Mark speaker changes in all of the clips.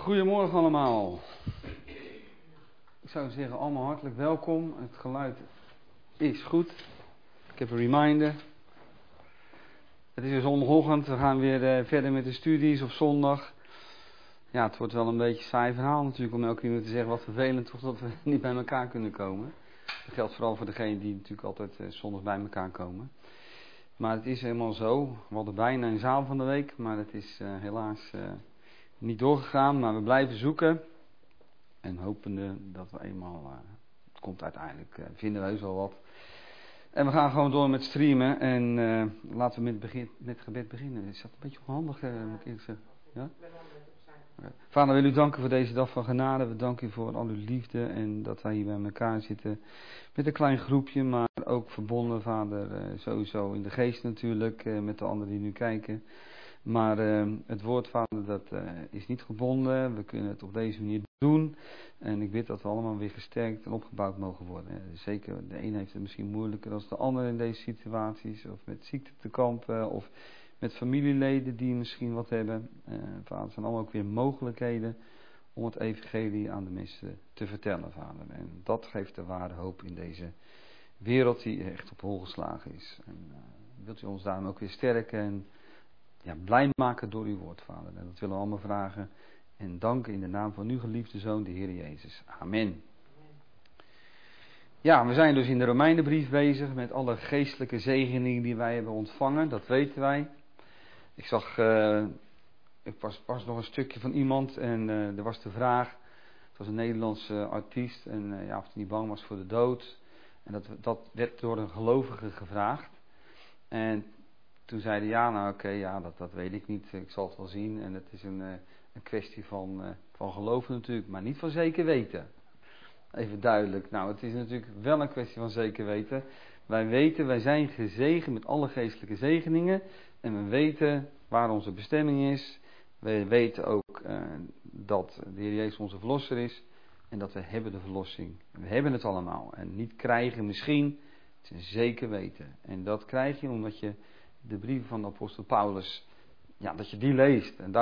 Speaker 1: Goedemorgen allemaal. Ik zou zeggen allemaal hartelijk welkom. Het geluid is goed. Ik heb een reminder. Het is weer zondagochtend. We gaan weer verder met de studies op zondag. Ja, het wordt wel een beetje een saai verhaal natuurlijk om elke keer te zeggen wat vervelend toch dat we niet bij elkaar kunnen komen. Dat geldt vooral voor degenen die natuurlijk altijd zondag bij elkaar komen. Maar het is helemaal zo. We hadden bijna een zaal van de week, maar het is helaas niet doorgegaan. Maar we blijven zoeken. En hopende dat we eenmaal, het komt uiteindelijk, vinden we heus wel wat. En we gaan gewoon door met streamen. En laten we met gebed beginnen. Is dat een beetje onhandig, moet ik eerlijk zeggen? Ja? Okay. Vader, wil u danken voor deze dag van genade. We danken u voor al uw liefde en dat wij hier bij elkaar zitten. Met een klein groepje, maar ook verbonden, Vader, sowieso in de geest natuurlijk, met de anderen die nu kijken. Maar het woord, Vader, dat is niet gebonden. We kunnen het op deze manier doen. En ik bid dat we allemaal weer gesterkt en opgebouwd mogen worden. Zeker, de een heeft het misschien moeilijker dan de ander in deze situaties. Of met ziekte te kampen. Of met familieleden die misschien wat hebben. Vader, het zijn allemaal ook weer mogelijkheden om het evangelie aan de mensen te vertellen, Vader. En dat geeft de ware hoop in deze wereld die echt op hol geslagen is. En wilt u ons daarom ook weer sterken en blij maken door uw woord, Vader. En dat willen we allemaal vragen en danken in de naam van uw geliefde Zoon, de Heer Jezus. Amen. Ja, we zijn dus in de Romeinenbrief bezig met alle geestelijke zegeningen die wij hebben ontvangen. Dat weten wij. Ik zag, ik was nog een stukje van iemand en er was de vraag. Het was een Nederlandse artiest en of hij niet bang was voor de dood. En dat werd door een gelovige gevraagd. En toen zeiden dat weet ik niet, ik zal het wel zien. En het is een kwestie van geloven natuurlijk, maar niet van zeker weten. Even duidelijk. Nou, het is natuurlijk wel een kwestie van zeker weten. Wij zijn gezegend met alle geestelijke zegeningen. En we weten waar onze bestemming is. We weten ook dat de Heer Jezus onze verlosser is. En dat we hebben de verlossing. We hebben het allemaal. En niet krijgen misschien, het is een zeker weten. En dat krijg je omdat je de brieven van de apostel Paulus, dat je die leest. En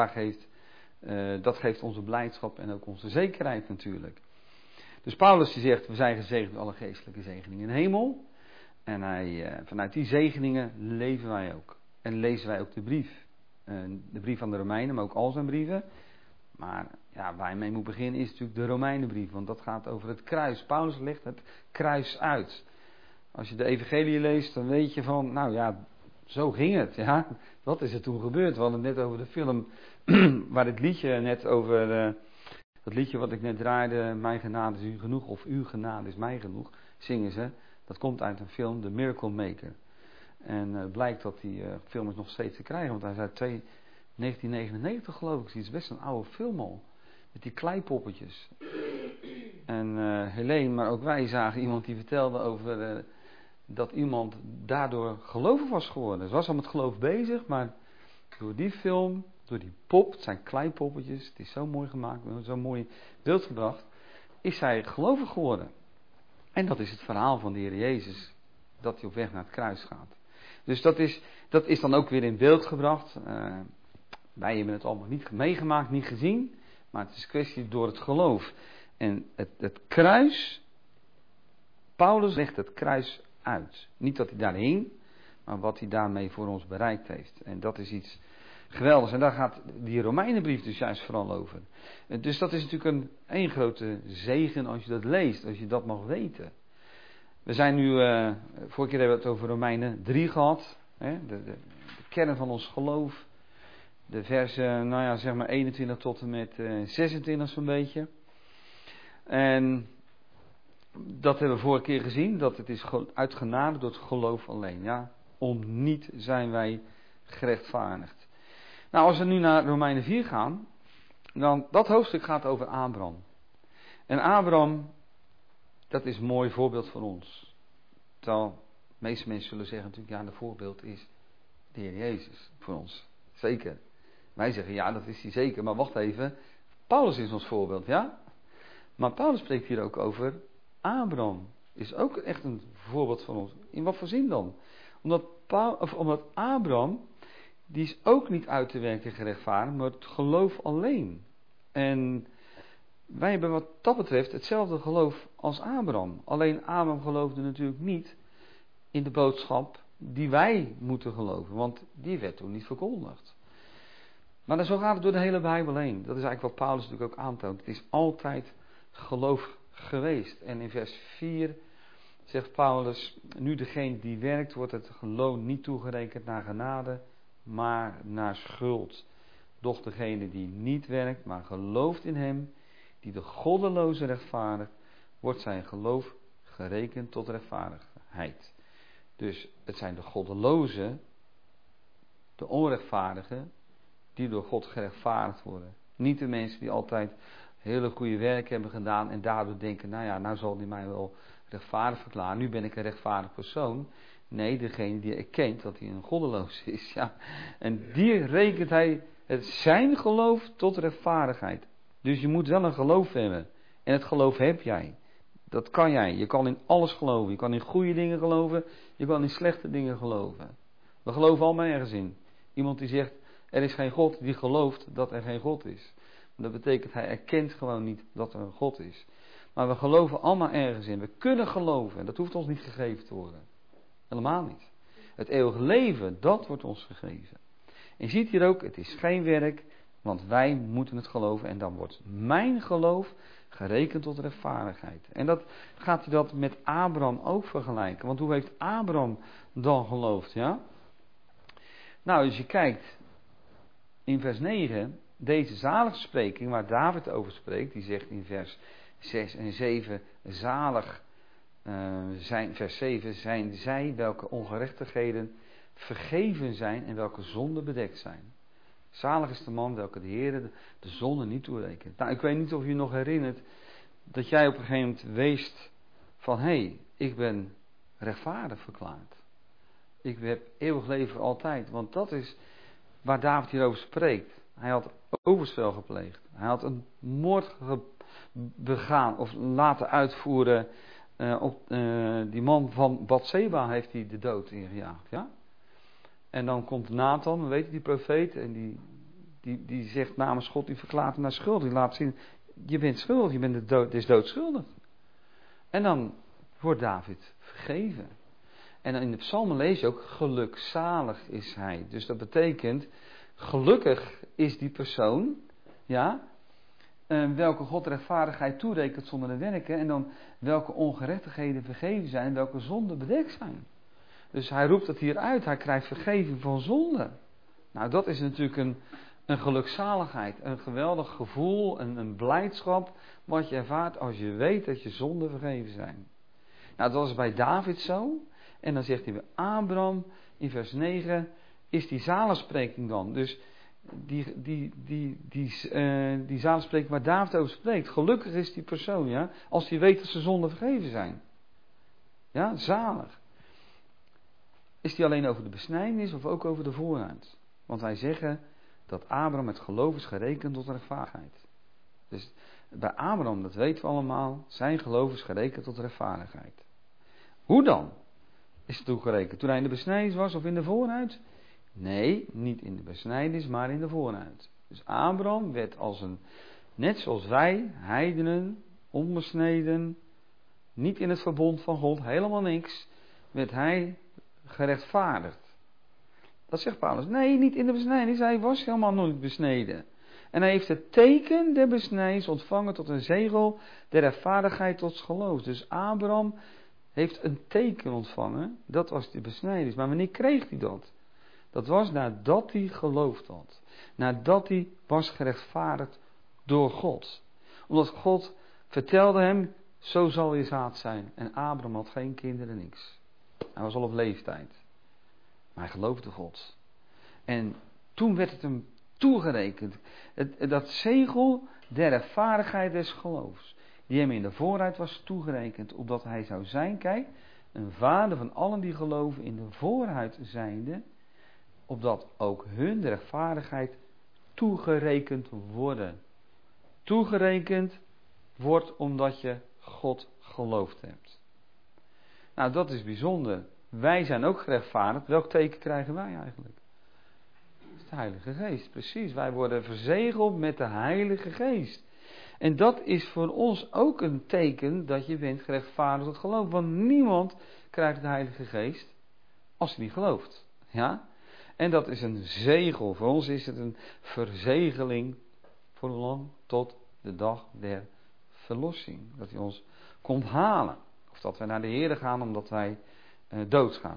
Speaker 1: dat geeft onze blijdschap en ook onze zekerheid natuurlijk. Dus Paulus die zegt, we zijn gezegend met alle geestelijke zegeningen in de hemel. En vanuit die zegeningen leven wij ook. En lezen wij ook de brief. De brief van de Romeinen, maar ook al zijn brieven. Maar waar je mee moet beginnen is natuurlijk de Romeinenbrief. Want dat gaat over het kruis. Paulus legt het kruis uit. Als je de evangelie leest, dan weet je van, zo ging het, ja. Wat is er toen gebeurd? We hadden het net over de film, waar het liedje net over, dat liedje wat ik net draaide, mijn genade is u genoeg, of uw genade is mij genoeg, zingen ze. Dat komt uit een film, The Miracle Maker. En het blijkt dat die film is nog steeds te krijgen, want hij is uit 1999 geloof ik, het is best een oude film al. Met die kleipoppetjes. En Helene, maar ook wij zagen iemand die vertelde over dat iemand daardoor gelovig was geworden. Ze was al met geloof bezig, maar door die film, door die pop, het zijn kleipoppetjes, het is zo mooi gemaakt, zo mooi beeld gebracht, is zij gelovig geworden. En dat is het verhaal van de Heer Jezus, dat hij op weg naar het kruis gaat. Dus dat is dan ook weer in beeld gebracht. Wij hebben het allemaal niet meegemaakt, niet gezien, maar het is een kwestie door het geloof. En het kruis, Paulus legt het kruis uit. Niet dat hij daar hing, maar wat hij daarmee voor ons bereikt heeft. En dat is iets geweldigs. En daar gaat die Romeinenbrief dus juist vooral over. Dus dat is natuurlijk een grote zegen als je dat leest, als je dat mag weten. We zijn nu, vorige keer hebben we het over Romeinen 3 gehad. Hè, de kern van ons geloof. De versen, zeg maar 21 tot en met 26 zo'n beetje. En dat hebben we vorige keer gezien, dat het is uit genade door het geloof alleen. Ja, om niet zijn wij gerechtvaardigd. Nou, als we nu naar Romeinen 4 gaan, dan dat hoofdstuk gaat over Abraham. En Abraham, dat is een mooi voorbeeld voor ons. Terwijl de meeste mensen zullen zeggen natuurlijk, de voorbeeld is de Heer Jezus voor ons. Zeker. Wij zeggen, dat is hij zeker, maar wacht even. Paulus is ons voorbeeld, ja? Maar Paulus spreekt hier ook over Abraham. Is ook echt een voorbeeld van ons. In wat voor zin dan? Omdat Abraham, die is ook niet uit te werken gerechtvaardigd, maar het geloof alleen. En wij hebben wat dat betreft hetzelfde geloof als Abraham. Alleen Abraham geloofde natuurlijk niet in de boodschap die wij moeten geloven. Want die werd toen niet verkondigd. Maar zo gaat het door de hele Bijbel heen. Dat is eigenlijk wat Paulus natuurlijk ook aantoont. Het is altijd geloof geweest. En in vers 4 zegt Paulus: nu degene die werkt, wordt het loon niet toegerekend naar genade, maar naar schuld. Doch degene die niet werkt, maar gelooft in hem, die de goddeloze rechtvaardigt, wordt zijn geloof gerekend tot rechtvaardigheid. Dus het zijn de goddelozen, de onrechtvaardigen, die door God gerechtvaardigd worden. Niet de mensen die altijd hele goede werk hebben gedaan en daardoor denken, nou zal die mij wel rechtvaardig verklaren, nu ben ik een rechtvaardig persoon. Nee, degene die erkent dat hij een goddeloos is. Ja. En die rekent hij zijn geloof tot rechtvaardigheid. Dus je moet wel een geloof hebben. En het geloof heb jij. Dat kan jij. Je kan in alles geloven. Je kan in goede dingen geloven. Je kan in slechte dingen geloven. We geloven allemaal ergens in. Iemand die zegt, er is geen God, die gelooft dat er geen God is. Dat betekent, hij erkent gewoon niet dat er een God is. Maar we geloven allemaal ergens in. We kunnen geloven. En dat hoeft ons niet gegeven te worden. Helemaal niet. Het eeuwige leven, dat wordt ons gegeven. En je ziet hier ook, het is geen werk, want wij moeten het geloven. En dan wordt mijn geloof gerekend tot rechtvaardigheid. En dat gaat hij dat met Abraham ook vergelijken. Want hoe heeft Abraham dan geloofd? Ja? Nou, als je kijkt in vers 9, deze zaligspreking waar David over spreekt, die zegt in vers 6 en 7, zalig zijn, vers 7, zijn zij welke ongerechtigheden vergeven zijn en welke zonden bedekt zijn. Zalig is de man welke de Heer de zonde niet toerekent. Nou, ik weet niet of je je nog herinnert dat jij op een gegeven moment weest van, hé, ik ben rechtvaardig verklaard. Ik heb eeuwig leven altijd, want dat is waar David hierover spreekt. Hij had overspel gepleegd. Hij had een moord begaan of laten uitvoeren. Die man van Batseba heeft hij de dood ingejaagd. Ja? En dan komt Nathan, we weten die profeet, en die zegt namens God, die verklaart hem naar schuld. Die laat zien, je bent schuldig, je bent doodschuldig. En dan wordt David vergeven. En in de psalmen lees je ook, gelukzalig is hij. Dus dat betekent, gelukkig is die persoon, ja, welke God rechtvaardigheid toerekent zonder te werken. En dan welke ongerechtigheden vergeven zijn en welke zonden bedekt zijn. Dus hij roept dat hier uit, hij krijgt vergeving van zonde. Nou, dat is natuurlijk een gelukzaligheid, een geweldig gevoel, een blijdschap wat je ervaart als je weet dat je zonden vergeven zijn. Nou, dat was bij David zo. En dan zegt hij bij Abraham in vers 9, is die zaligspreking dan. Dus die zaligspreking waar David over spreekt, gelukkig is die persoon, ja, als hij weet dat zijn zonden vergeven zijn. Ja, zalig. Is die alleen over de besnijdenis of ook over de vooruit? Want wij zeggen dat Abraham met geloof is gerekend tot rechtvaardigheid. Dus bij Abraham, dat weten we allemaal, zijn geloof is gerekend tot rechtvaardigheid. Hoe dan is het toegerekend? Toen hij in de besnijdenis was of in de vooruit? Nee, niet in de besnijdenis, maar in de vooruit. Dus Abraham werd net zoals wij, heidenen, onbesneden, niet in het verbond van God, helemaal niks, werd hij gerechtvaardigd. Dat zegt Paulus. Nee, niet in de besnijdenis, hij was helemaal nooit besneden. En hij heeft het teken der besnijdenis ontvangen tot een zegel der rechtvaardigheid tot geloof. Dus Abraham heeft een teken ontvangen, dat was de besnijdenis. Maar wanneer kreeg hij dat? Dat was nadat hij geloofd had. Nadat hij was gerechtvaardigd door God. Omdat God vertelde hem, zo zal je zaad zijn. En Abraham had geen kinderen, niks. Hij was al op leeftijd. Maar hij geloofde God. En toen werd het hem toegerekend. Dat zegel der rechtvaardigheid des geloofs. Die hem in de vooruit was toegerekend. Opdat hij zou zijn, kijk, een vader van allen die geloven in de vooruit zijnde. Opdat ook hun de rechtvaardigheid toegerekend worden. Toegerekend wordt omdat je God geloofd hebt. Nou, dat is bijzonder. Wij zijn ook gerechtvaardigd. Welk teken krijgen wij eigenlijk? de Heilige Geest. Precies, wij worden verzegeld met de Heilige Geest. En dat is voor ons ook een teken dat je bent gerechtvaardigd tot geloof. Want niemand krijgt de Heilige Geest als hij niet gelooft. Ja? En dat is een zegel. Voor ons is het een verzegeling voor lang tot de dag der verlossing. Dat hij ons komt halen. Of dat wij naar de Heer gaan omdat wij doodgaan.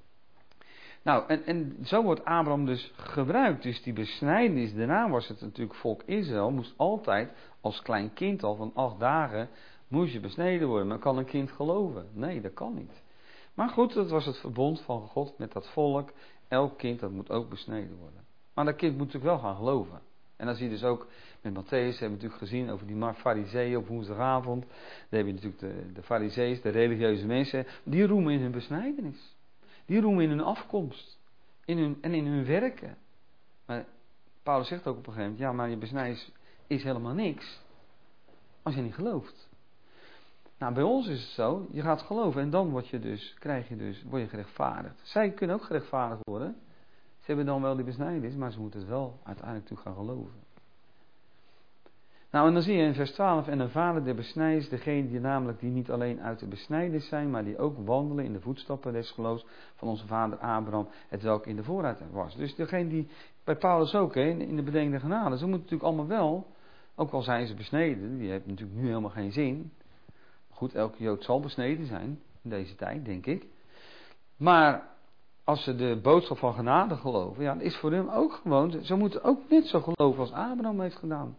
Speaker 1: Nou, en zo wordt Abraham dus gebruikt. Dus die besnijdenis, daarna was het natuurlijk volk Israël, moest altijd als klein kind al van 8 dagen, moest je besneden worden. Maar kan een kind geloven? Nee, dat kan niet. Maar goed, dat was het verbond van God met dat volk. Elk kind, dat moet ook besneden worden. Maar dat kind moet natuurlijk wel gaan geloven. En dan zie je dus ook met Matthäus, hebben we natuurlijk gezien over die fariseeën op woensdagavond. Dan heb je natuurlijk de fariseeën, de religieuze mensen, die roemen in hun besnijdenis. Die roemen in hun afkomst. En in hun werken. Maar Paulus zegt ook op een gegeven moment, ja, maar je besnijdenis is helemaal niks. Als je niet gelooft. Nou, bij ons is het zo, je gaat geloven en dan word je gerechtvaardigd. Zij kunnen ook gerechtvaardigd worden. Ze hebben dan wel die besnijdenis, maar ze moeten het wel uiteindelijk toe gaan geloven. Nou, en dan zie je in vers 12, en een vader der besnijdenis, degene die niet alleen uit de besnijdenis zijn, maar die ook wandelen in de voetstappen des geloofs van onze vader Abraham, hetwelk in de vooruit was. Dus degene die, bij Paulus ook, in de bedenkende genade, ze moeten natuurlijk allemaal wel, ook al zijn ze besneden, die heeft natuurlijk nu helemaal geen zin. Goed, elke Jood zal besneden zijn, in deze tijd, denk ik. Maar als ze de boodschap van genade geloven, ja, dat is voor hem ook gewoon, ze moeten ook net zo geloven als Abraham heeft gedaan.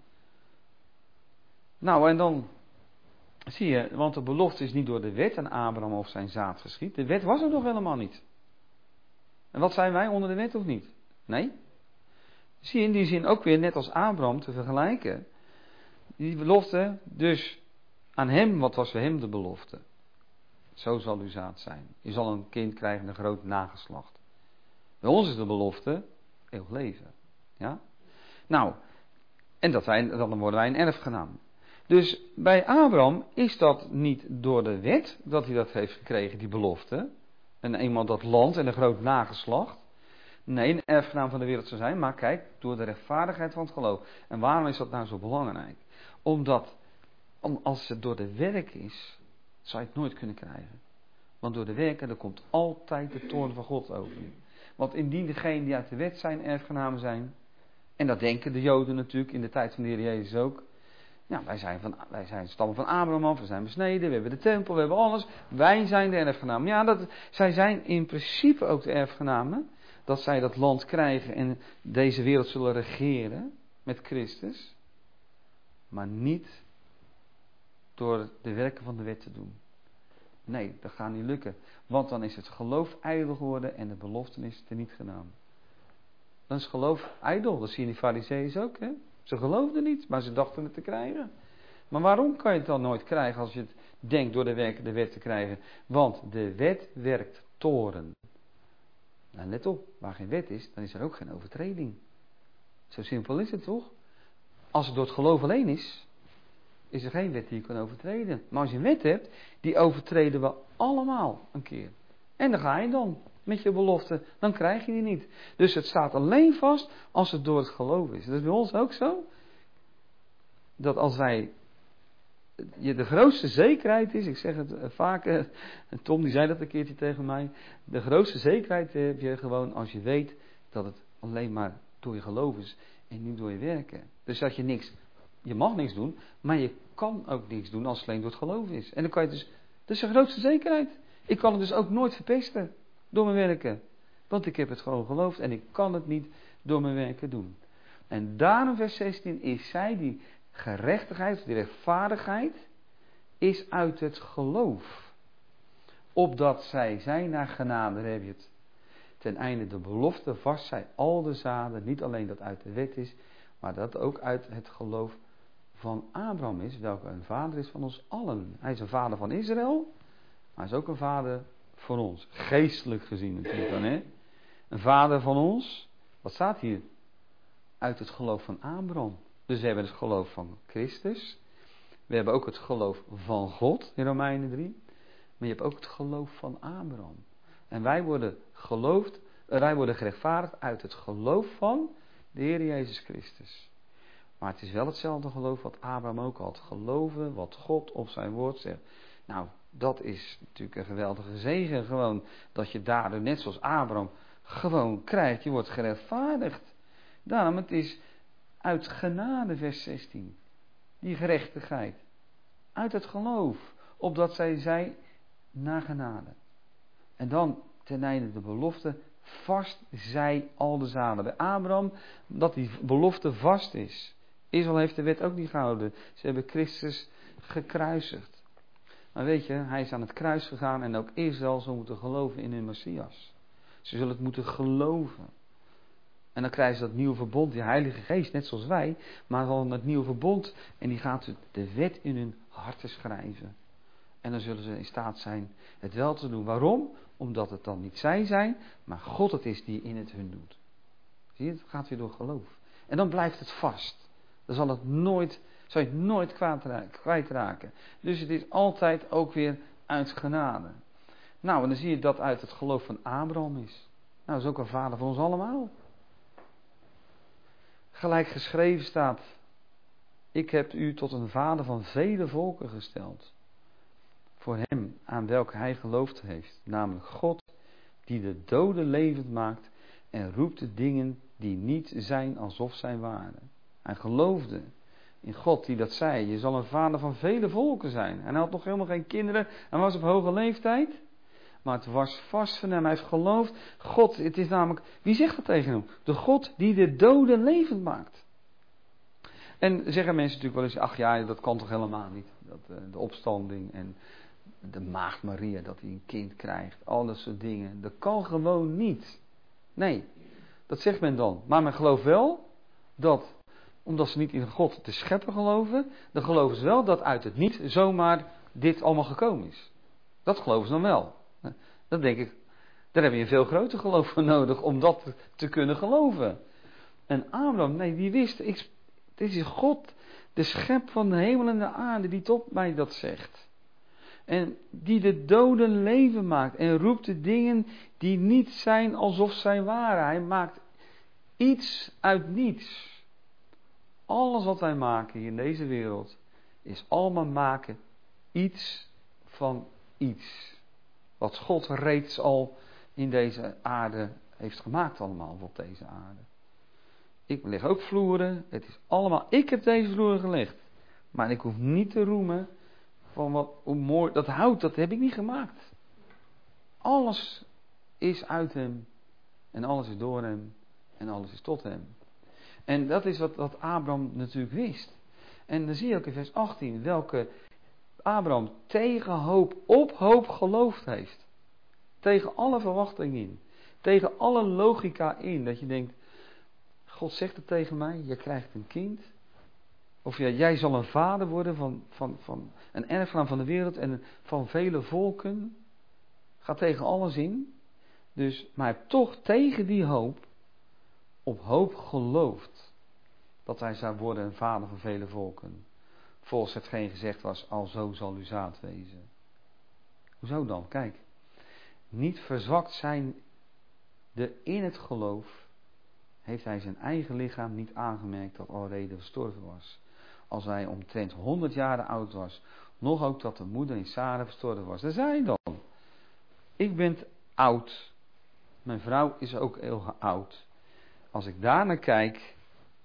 Speaker 1: Nou, en dan zie je, want de belofte is niet door de wet aan Abraham of zijn zaad geschied. De wet was er nog helemaal niet. En wat zijn wij onder de wet of niet? Nee. Zie je in die zin ook weer net als Abraham te vergelijken. Die belofte, dus aan hem, wat was voor hem de belofte? Zo zal uw zaad zijn. Je zal een kind krijgen, een groot nageslacht. Bij ons is de belofte eeuwig leven. Ja? Nou, en dan worden wij een erfgenaam. Dus bij Abraham is dat niet door de wet dat hij dat heeft gekregen, die belofte. En eenmaal dat land en een groot nageslacht. Nee, een erfgenaam van de wereld zou zijn. Maar kijk, door de rechtvaardigheid van het geloof. En waarom is dat nou zo belangrijk? Omdat, als het door de werk is, zou je het nooit kunnen krijgen. Want door de werken, er komt altijd de toorn van God over je. Want indien degenen die uit de wet zijn, erfgenamen zijn. En dat denken de Joden natuurlijk in de tijd van de Heer Jezus ook. Ja, wij zijn stammen van Abraham af, we zijn besneden, we hebben de tempel, we hebben alles. Wij zijn de erfgenamen. Ja, zij zijn in principe ook de erfgenamen. Dat zij dat land krijgen en deze wereld zullen regeren met Christus. Maar niet door de werken van de wet te doen. Nee, dat gaat niet lukken. Want dan is het geloof ijdel geworden en de belofte is teniet gedaan. Dan is geloof ijdel. Dat zie je in die fariseeën ook, hè. Ze geloofden niet, maar ze dachten het te krijgen. Maar waarom kan je het dan nooit krijgen als je het denkt door de werken de wet te krijgen? Want de wet werkt toorn. Nou, let op, waar geen wet is, dan is er ook geen overtreding. Zo simpel is het toch? Als het door het geloof alleen is er geen wet die je kan overtreden. Maar als je een wet hebt, die overtreden we allemaal een keer. En dan ga je dan met je belofte, dan krijg je die niet. Dus het staat alleen vast als het door het geloof is. Dat is bij ons ook zo. Dat als wij, de grootste zekerheid is, ik zeg het vaker, Tom die zei dat een keertje tegen mij. De grootste zekerheid heb je gewoon als je weet dat het alleen maar door je geloof is en niet door je werken. Dus dat je mag niks doen, maar je kan ook niks doen als het alleen door het geloof is. En dan kan je dus, dat is de grootste zekerheid. Ik kan het dus ook nooit verpesten door mijn werken. Want ik heb het gewoon geloofd en ik kan het niet door mijn werken doen. En daarom vers 16 is zij die gerechtigheid, die rechtvaardigheid, is uit het geloof. Opdat zij zijn naar genade, daar heb je het. Ten einde de belofte vast zij al de zaden, niet alleen dat uit de wet is, maar dat ook uit het geloof van Abraham is, welke een vader is van ons allen. Hij is een vader van Israël, maar hij is ook een vader van ons. Geestelijk gezien natuurlijk dan, hè. Een vader van ons, wat staat hier? Uit het geloof van Abraham. Dus we hebben het geloof van Christus. We hebben ook het geloof van God in Romeinen 3. Maar je hebt ook het geloof van Abraham. En wij worden gerechtvaardigd uit het geloof van De Heer Jezus Christus. Maar het is wel hetzelfde geloof wat Abraham ook had. Geloven wat God op zijn woord zegt. Nou, dat is natuurlijk een geweldige zegen. Gewoon dat je daardoor, net zoals Abraham, gewoon krijgt. Je wordt gerechtvaardigd. Daarom, het is uit genade, vers 16. Die gerechtigheid. Uit het geloof. Opdat zij zei, naar genade. En dan, ten einde de belofte, vast zij al de zaden. Bij Abraham, dat die belofte vast is. Israël heeft de wet ook niet gehouden. Ze hebben Christus gekruisigd. Maar weet je, hij is aan het kruis gegaan en ook Israël zal moeten geloven in hun Messias. Ze zullen het moeten geloven. En dan krijgen ze dat nieuwe verbond, die Heilige Geest, net zoals wij, maar dan het nieuwe verbond en die gaat de wet in hun harten schrijven. En dan zullen ze in staat zijn het wel te doen. Waarom? Omdat het dan niet zij zijn, maar God het is die in het hun doet. Zie je, het gaat weer door geloof. En dan blijft het vast. Dan zal je het nooit kwijtraken. Dus het is altijd ook weer uit genade. Nou, en dan zie je dat uit het geloof van Abraham is. Nou, dat is ook een vader van ons allemaal. Gelijk geschreven staat, ik heb u tot een vader van vele volken gesteld. Voor hem aan welke hij geloofd heeft. Namelijk God, die de doden levend maakt en roept de dingen die niet zijn alsof zij waren. Hij geloofde in God die dat zei. Je zal een vader van vele volken zijn. En hij had nog helemaal geen kinderen. Hij was op hoge leeftijd. Maar het was vast van hem. Hij heeft geloofd. God, het is namelijk... Wie zegt dat tegen hem? De God die de doden levend maakt. En zeggen mensen natuurlijk wel eens... Ach ja, dat kan toch helemaal niet. De opstanding en de maagd Maria, dat hij een kind krijgt. Al dat soort dingen. Dat kan gewoon niet. Nee, dat zegt men dan. Maar men gelooft wel dat... Omdat ze niet in God de schepper geloven, dan geloven ze wel dat uit het niet zomaar dit allemaal gekomen is. Dat geloven ze dan wel. Dan denk ik, daar heb je een veel groter geloof voor nodig om dat te kunnen geloven. En Abraham, nee, die wist, dit is God, de schep van de hemel en de aarde, die tot mij dat zegt. En die de doden leven maakt en roept de dingen die niet zijn alsof zij waren. Hij maakt iets uit niets. Alles wat wij maken hier in deze wereld is allemaal maken iets van iets. Wat God reeds al in deze aarde heeft gemaakt allemaal op deze aarde. Ik leg ook vloeren. Het is allemaal, ik heb deze vloeren gelegd. Maar ik hoef niet te roemen van hoe mooi, dat hout, dat heb ik niet gemaakt. Alles is uit hem. En alles is door hem. En alles is tot hem. En dat is wat Abraham natuurlijk wist. En dan zie je ook in vers 18 welke Abraham tegen hoop op hoop geloofd heeft. Tegen alle verwachtingen in. Tegen alle logica in. Dat je denkt, God zegt het tegen mij, je krijgt een kind. Of jij zal een vader worden van een erfgenaam van de wereld en van vele volken. Gaat tegen alles in. Dus, maar hij heeft toch tegen die hoop op hoop geloofd. Dat hij zou worden een vader van vele volken. Volgens hetgeen gezegd was, alzo zal uw zaad wezen. Hoezo dan? Kijk. Niet verzwakt zijn in het geloof, heeft hij zijn eigen lichaam niet aangemerkt dat alrede verstorven was. Als hij omtrent 100 jaar oud was. Nog ook dat de moeder in Sarah verstorven was. Daar zei hij dan. Ik ben oud. Mijn vrouw is ook heel oud. Als ik daar naar kijk,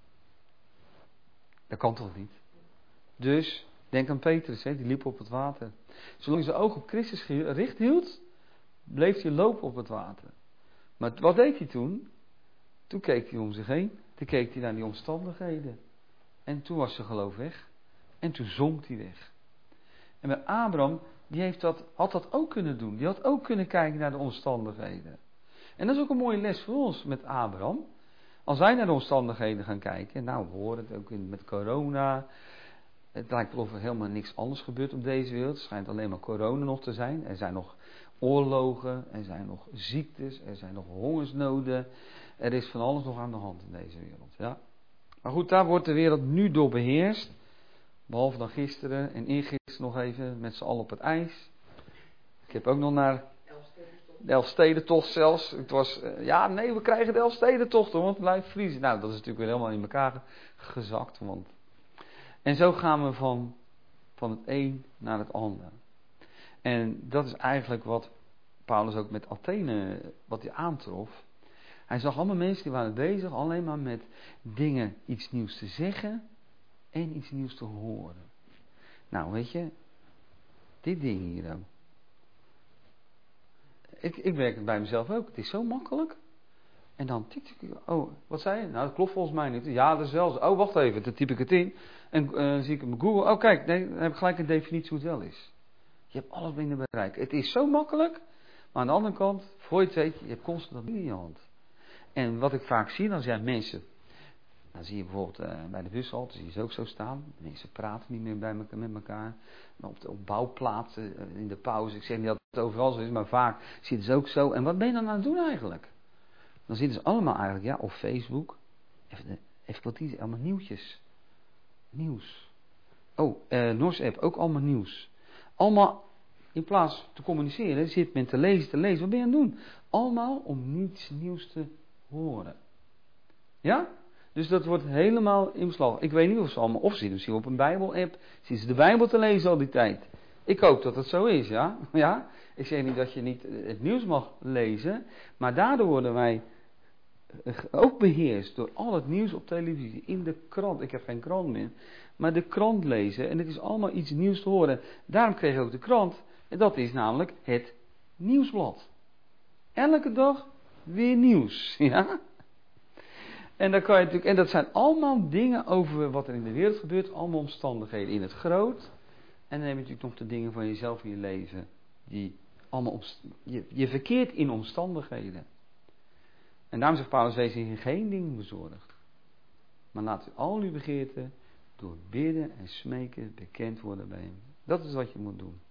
Speaker 1: dat kan toch niet? Dus, denk aan Petrus, die liep op het water. Zolang hij zijn oog op Christus gericht hield, bleef hij lopen op het water. Maar wat deed hij toen? Toen keek hij om zich heen. Toen keek hij naar die omstandigheden. En toen was zijn geloof weg. En toen zonk hij weg. En bij Abraham, had dat ook kunnen doen. Die had ook kunnen kijken naar de omstandigheden. En dat is ook een mooie les voor ons met Abraham. Als wij naar de omstandigheden gaan kijken. Nou, we horen het ook met corona. Het lijkt wel of er helemaal niks anders gebeurt op deze wereld. Het schijnt alleen maar corona nog te zijn. Er zijn nog oorlogen. Er zijn nog ziektes. Er zijn nog hongersnoden. Er is van alles nog aan de hand in deze wereld. Ja. Maar goed, daar wordt de wereld nu door beheerst. Behalve dan gisteren en eergisteren nog even met z'n allen op het ijs. Ik heb ook nog naar De Elfstedentocht zelfs. Het was, we krijgen de Elfstedentocht, want het blijft vriezen. Nou, dat is natuurlijk weer helemaal in elkaar gezakt. En zo gaan we van het een naar het ander. En dat is eigenlijk wat Paulus ook met Athene, wat hij aantrof. Hij zag allemaal mensen die waren bezig alleen maar met dingen, iets nieuws te zeggen en iets nieuws te horen. Nou, weet je, dit ding hier ook. Ik werk het bij mezelf ook. Het is zo makkelijk. En dan tik ik. Oh, wat zei je? Nou, dat klopt volgens mij niet. Ja, dat is wel zo. Oh, wacht even. Dan typ ik het in. En zie ik op Google. Oh, kijk. Nee, dan heb ik gelijk een definitie hoe het wel is. Je hebt alles binnen bereik. Het is zo makkelijk. Maar aan de andere kant, voor je het weet, je hebt constant dat in je hand. En wat ik vaak zie, dan zijn mensen. Dan zie je bijvoorbeeld bij de bushalte, zie je ze ook zo staan. Mensen praten niet meer met elkaar. Maar op bouwplaatsen, in de pauze. Ik zeg niet dat het overal zo is, maar vaak zitten ze ook zo. En wat ben je dan aan het doen eigenlijk? Dan zitten ze allemaal eigenlijk, op Facebook. Even wat die, allemaal nieuwtjes. Nieuws. Oh, Nors-app, ook allemaal nieuws. Allemaal, in plaats te communiceren, zit men te lezen. Wat ben je aan het doen? Allemaal om niets nieuws te horen. Ja? Dus dat wordt helemaal in beslag. Ik weet niet of ze allemaal of zitten misschien op een Bijbel-app. Zitten ze de Bijbel te lezen al die tijd. Ik hoop dat het zo is, ja? Ja? Ik zeg niet dat je niet het nieuws mag lezen. Maar daardoor worden wij ook beheerst door al het nieuws op televisie. In de krant. Ik heb geen krant meer. Maar de krant lezen. En het is allemaal iets nieuws te horen. Daarom kreeg ik ook de krant. En dat is namelijk het nieuwsblad. Elke dag weer nieuws. Ja? En dan kan je natuurlijk, en dat zijn allemaal dingen over wat er in de wereld gebeurt, allemaal omstandigheden in het groot. En dan heb je natuurlijk nog de dingen van jezelf in je leven, die allemaal, je verkeert in omstandigheden. En daarom zegt Paulus, wees in geen ding bezorgd. Maar laat u al uw begeerten door bidden en smeken bekend worden bij hem. Dat is wat je moet doen.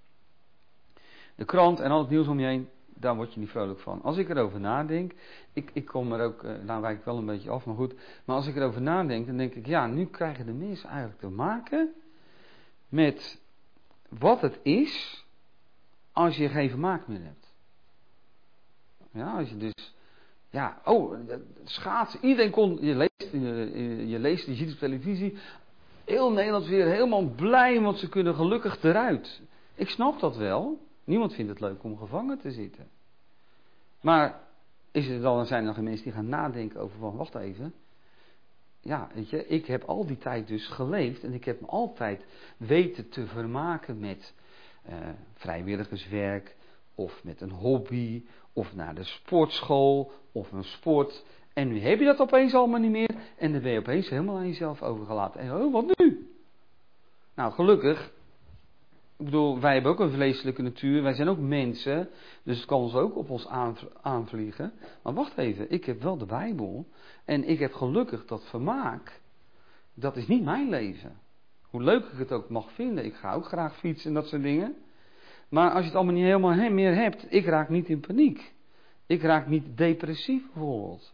Speaker 1: De krant en al het nieuws om je heen, daar word je niet vrolijk van. Als ik erover nadenk, ik kom er ook, nou wijk ik wel een beetje af, maar goed. Maar als ik erover nadenk, dan denk ik, nu krijgen de mensen eigenlijk te maken met wat het is als je geen vermaak meer hebt. Ja, als je dus, schaatsen, iedereen kon, je leest, je ziet op televisie, heel Nederland weer helemaal blij, want ze kunnen gelukkig eruit. Ik snap dat wel. Niemand vindt het leuk om gevangen te zitten. Maar zijn er nog mensen die gaan nadenken over van, wacht even. Ja, weet je, ik heb al die tijd dus geleefd en ik heb me altijd weten te vermaken met vrijwilligerswerk of met een hobby of naar de sportschool of een sport. En nu heb je dat opeens allemaal niet meer en dan ben je opeens helemaal aan jezelf overgelaten. En wat nu? Nou, gelukkig. Ik bedoel, wij hebben ook een vleeselijke natuur. Wij zijn ook mensen. Dus het kan ons ook op ons aanvliegen. Maar wacht even. Ik heb wel de Bijbel. En ik heb gelukkig dat vermaak. Dat is niet mijn leven. Hoe leuk ik het ook mag vinden. Ik ga ook graag fietsen en dat soort dingen. Maar als je het allemaal niet helemaal meer hebt. Ik raak niet in paniek. Ik raak niet depressief bijvoorbeeld.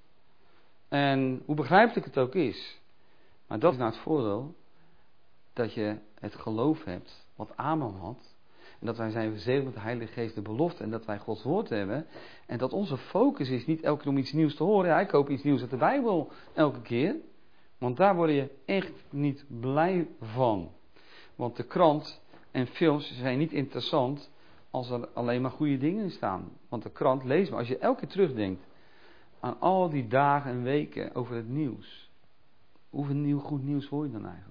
Speaker 1: En hoe begrijpelijk het ook is. Maar dat is nou het voordeel. Dat je het geloof hebt. Wat Abraham had. En dat wij zijn verzegeld met de Heilige Geest de belofte. En dat wij Gods woord hebben. En dat onze focus is niet elke keer om iets nieuws te horen. Ja, ik koop iets nieuws uit de Bijbel elke keer. Want daar word je echt niet blij van. Want de krant en films zijn niet interessant als er alleen maar goede dingen in staan. Want de krant lees maar. Als je elke keer terugdenkt aan al die dagen en weken over het nieuws. Hoeveel goed nieuws hoor je dan eigenlijk?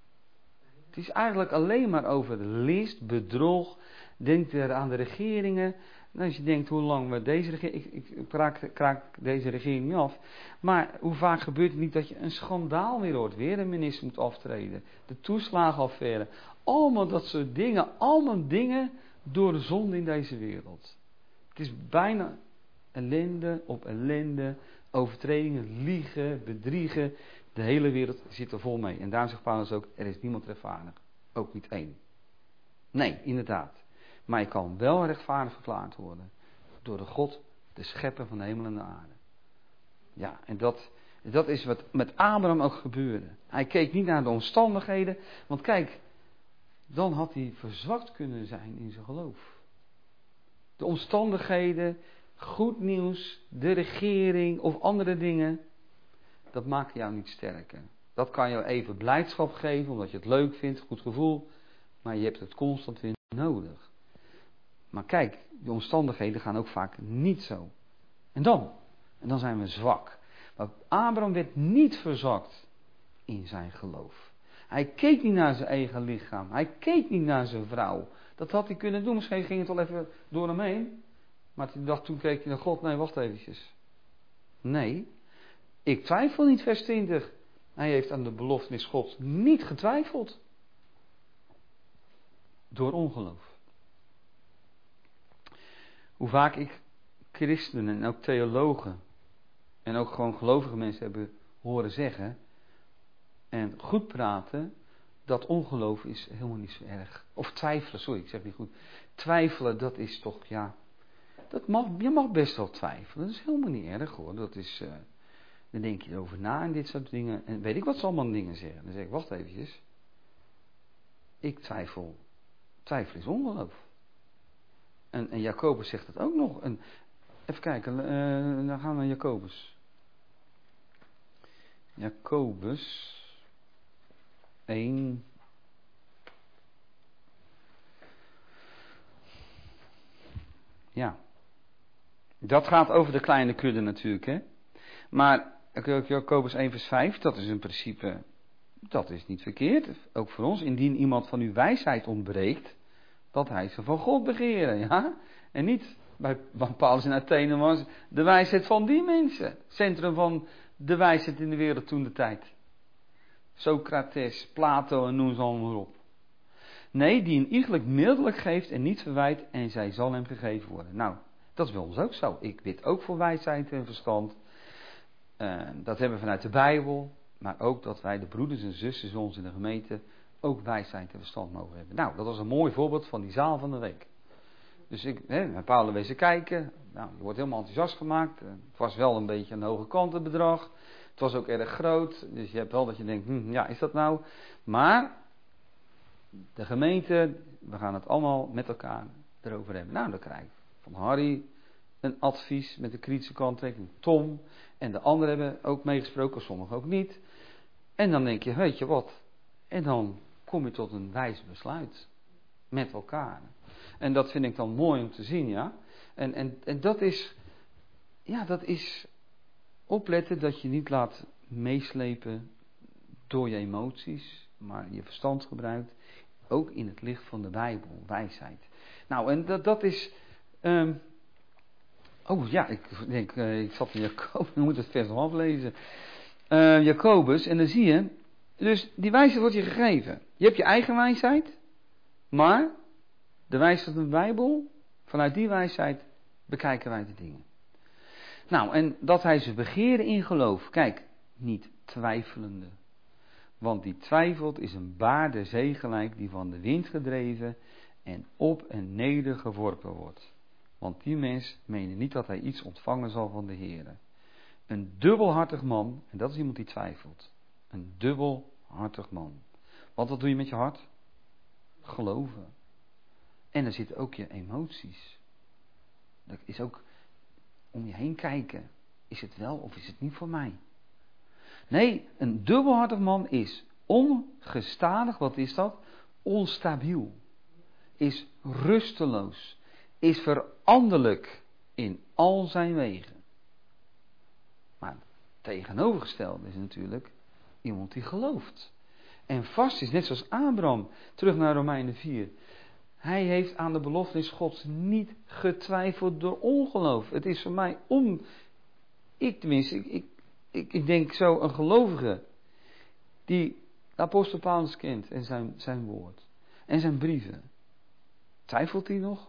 Speaker 1: Het is eigenlijk alleen maar over list, bedrog. Denk weer aan de regeringen. En als je denkt hoe lang we deze regering... Ik kraak deze regering niet af. Maar hoe vaak gebeurt het niet dat je een schandaal weer hoort. Weer een minister moet aftreden. De toeslagenaffaire. Allemaal dat soort dingen. Allemaal dingen door de zonde in deze wereld. Het is bijna ellende op ellende. Overtredingen, liegen, bedriegen. De hele wereld zit er vol mee. En daarom zegt Paulus ook, er is niemand rechtvaardig. Ook niet één. Nee, inderdaad. Maar je kan wel rechtvaardig verklaard worden. Door de God, de schepper van de hemel en de aarde. Ja, en dat is wat met Abraham ook gebeurde. Hij keek niet naar de omstandigheden. Want kijk, dan had hij verzwakt kunnen zijn in zijn geloof. De omstandigheden goed nieuws, de regering of andere dingen, dat maakt jou niet sterker. Dat kan jou even blijdschap geven, omdat je het leuk vindt, goed gevoel, maar je hebt het constant weer nodig. Maar kijk, de omstandigheden gaan ook vaak niet zo. En dan zijn we zwak. Maar Abraham werd niet verzwakt in zijn geloof. Hij keek niet naar zijn eigen lichaam. Hij keek niet naar zijn vrouw. Dat had hij kunnen doen. Misschien ging het wel even door hem heen. Maar toen keek hij naar God. Nee, wacht eventjes. Nee, ik twijfel niet, vers 20. Hij heeft aan de beloftenis Gods niet getwijfeld. Door ongeloof. Hoe vaak ik christenen en ook theologen en ook gewoon gelovige mensen hebben horen zeggen en goed praten, dat ongeloof is helemaal niet zo erg. Of twijfelen, sorry, ik zeg niet goed. Twijfelen, dat is toch, ja, je mag best wel twijfelen. Dat is helemaal niet erg hoor. Dat is, dan denk je erover na en dit soort dingen. En weet ik wat ze allemaal dingen zeggen. Dan zeg ik, wacht eventjes. Ik twijfel. Twijfel is ongeloof. En Jacobus zegt dat ook nog. En, even kijken, dan gaan we naar Jacobus. Jacobus 1. Ja. Dat gaat over de kleine kudde natuurlijk, hè. Maar Jacobus 1 vers 5, dat is in principe, dat is niet verkeerd. Ook voor ons, indien iemand van uw wijsheid ontbreekt, dat hij ze van God begeren, ja. En niet, bij Paulus in Athene was de wijsheid van die mensen. Centrum van de wijsheid in de wereld toen de tijd. Socrates, Plato en noem ze allemaal op. Nee, die een iegelijk mildelijk geeft en niet verwijt en zij zal hem gegeven worden. Nou, dat is bij ons ook zo. Ik bid ook voor wijsheid en verstand. Dat hebben we vanuit de Bijbel. Maar ook dat wij de broeders en zusters ons in de gemeente ook wijsheid en verstand mogen hebben. Nou, dat was een mooi voorbeeld van die zaal van de week. Dus ik met Paulus wezen kijken. Nou, je wordt helemaal enthousiast gemaakt. Het was wel een beetje aan de hoge kant het bedrag. Het was ook erg groot. Dus je hebt wel dat je denkt, ja, is dat nou? Maar de gemeente, we gaan het allemaal met elkaar erover hebben. Nou, dan krijg ik van Harry een advies met de kritische kanttekening. Tom en de anderen hebben ook meegesproken, sommigen ook niet. En dan denk je, weet je wat? En dan kom je tot een wijs besluit. Met elkaar. En dat vind ik dan mooi om te zien, ja. En dat is, ja, dat is opletten dat je niet laat meeslepen door je emoties, maar je verstand gebruikt. Ook in het licht van de Bijbel, wijsheid. Nou, en dat is... oh ja, ik denk, ik zat in Jacobus, we moeten het vers nog aflezen. Jacobus, en dan zie je, dus die wijsheid wordt je gegeven. Je hebt je eigen wijsheid, maar de wijsheid van de Bijbel, vanuit die wijsheid bekijken wij de dingen. Nou, en dat hij ze begeren in geloof, kijk, niet twijfelende. Want die twijfelt is een baar der zee gelijk die van de wind gedreven en op en neder geworpen wordt. Want die mens meende niet dat hij iets ontvangen zal van de Heere. Een dubbelhartig man, en dat is iemand die twijfelt. Een dubbelhartig man. Want wat doe je met je hart? Geloven. En er zitten ook je emoties. Dat is ook om je heen kijken. Is het wel of is het niet voor mij? Nee, een dubbelhartig man is ongestadig. Wat is dat? Onstabiel. Is rusteloos. Is veranderlijk in al zijn wegen. Maar tegenovergestelde is natuurlijk iemand die gelooft. En vast is, net zoals Abraham, terug naar Romeinen 4. Hij heeft aan de beloftenis Gods niet getwijfeld door ongeloof. Het is voor mij ik denk zo een gelovige die de apostel Paulus kent en zijn woord en zijn brieven. Twijfelt hij nog?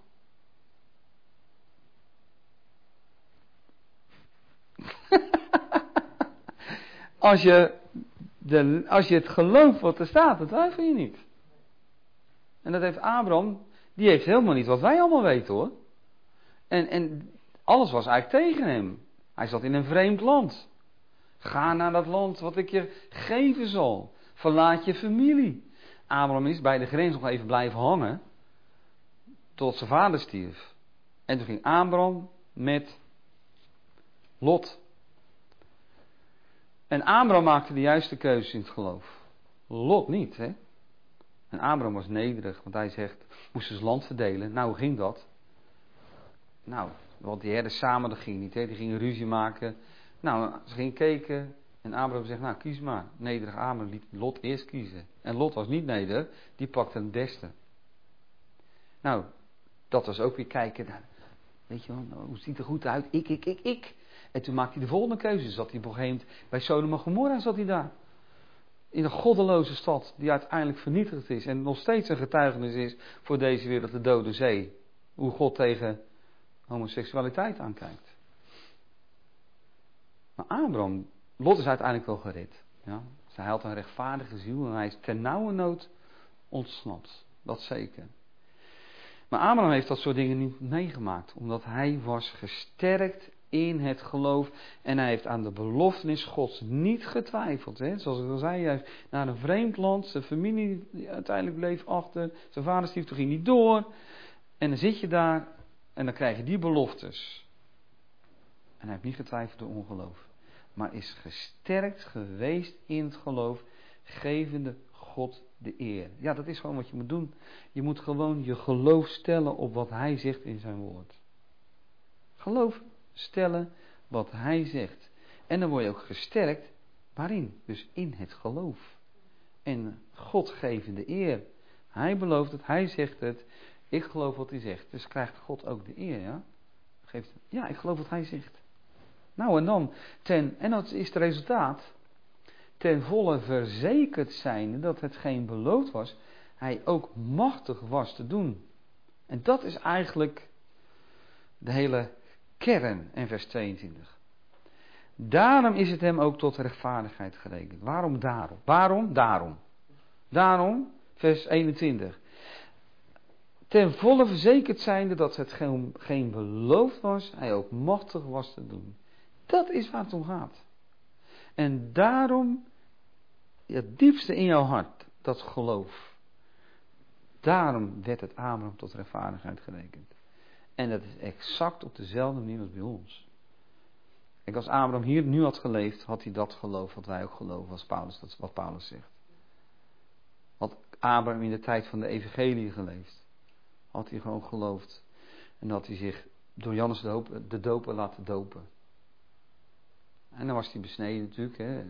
Speaker 1: Als je het gelooft wat er staat, dan twijfel je niet. En dat heeft Abraham, die heeft helemaal niet wat wij allemaal weten hoor. En alles was eigenlijk tegen hem. Hij zat in een vreemd land. Ga naar dat land wat ik je geven zal. Verlaat je familie. Abraham is bij de grens nog even blijven hangen. Tot zijn vader stierf. En toen ging Abraham met Lot. En Abraham maakte de juiste keuze in het geloof. Lot niet, hè. En Abraham was nederig, want hij zegt, moest zijn land verdelen. Nou, hoe ging dat? Nou, want die herders samen, dat ging niet, hè. Die gingen ruzie maken. Nou, ze gingen kijken. En Abraham zegt, nou, kies maar. Nederig Abraham liet Lot eerst kiezen. En Lot was niet nederig, die pakte het beste. Nou, dat was ook weer kijken naar, weet je wel, nou, hoe ziet het er goed uit? Ik. En toen maakte hij de volgende keuze. Zat hij op een gegeven moment bij Sodom en Gomorra, zat hij daar. In een goddeloze stad die uiteindelijk vernietigd is. En nog steeds een getuigenis is voor deze wereld, de Dode Zee. Hoe God tegen homoseksualiteit aankijkt. Maar Abraham, Lot is uiteindelijk wel gered. Ja? Hij had een rechtvaardige ziel en hij is ternauwernood ontsnapt. Dat zeker. Maar Abraham heeft dat soort dingen niet meegemaakt. Omdat hij was gesterkt in het geloof. En hij heeft aan de beloftenis Gods niet getwijfeld. Hè? Zoals ik al zei, hij heeft naar een vreemd land. Zijn familie die uiteindelijk bleef achter. Zijn vader stierf, toen ging niet door. En dan zit je daar en dan krijg je die beloftes. En hij heeft niet getwijfeld door ongeloof. Maar is gesterkt geweest in het geloof. Gevende God de eer. Ja, dat is gewoon wat je moet doen. Je moet gewoon je geloof stellen op wat hij zegt in zijn woord. Geloof stellen wat hij zegt. En dan word je ook gesterkt. Waarin? Dus in het geloof. En God gevende eer. Hij belooft het, hij zegt het. Ik geloof wat hij zegt. Dus krijgt God ook de eer, ja? Ja, ik geloof wat hij zegt. Nou en dan, en dat is het resultaat. Ten volle verzekerd zijnde dat hetgeen beloofd was, hij ook machtig was te doen. En dat is eigenlijk de hele kern in vers 22. Daarom is het hem ook tot rechtvaardigheid gerekend. Waarom? Daarom, vers 21. Ten volle verzekerd zijnde dat hetgeen beloofd was, hij ook machtig was te doen. Dat is waar het om gaat. En daarom, het diepste in jouw hart, dat geloof. Daarom werd het Abraham tot rechtvaardigheid gerekend. En dat is exact op dezelfde manier als bij ons. Kijk, als Abraham hier nu had geleefd, had hij dat geloof wat wij ook geloven, wat Paulus zegt. Had Abraham in de tijd van de evangelie geleefd, had hij gewoon geloofd. En had hij zich door Johannes de doper laten dopen. En dan was hij besneden natuurlijk, hè.